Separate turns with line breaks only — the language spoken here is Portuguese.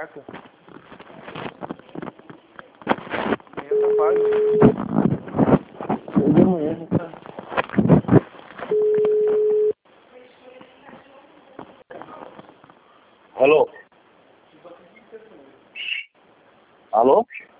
placa. Amanhã tá pago.
De manhã já tá. Alô? Alô?